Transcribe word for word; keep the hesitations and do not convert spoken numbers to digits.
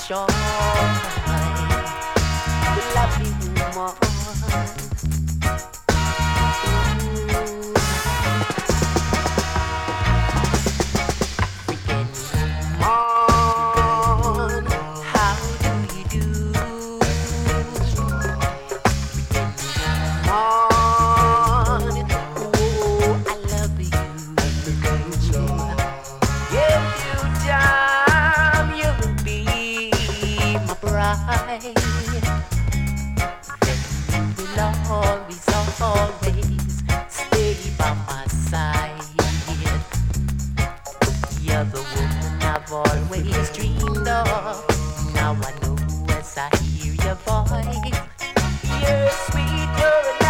joy. Lovely woman. Always, always stay by my side. You're the woman I've always dreamed of. Now I know as I hear your voice. You're sweet, you're a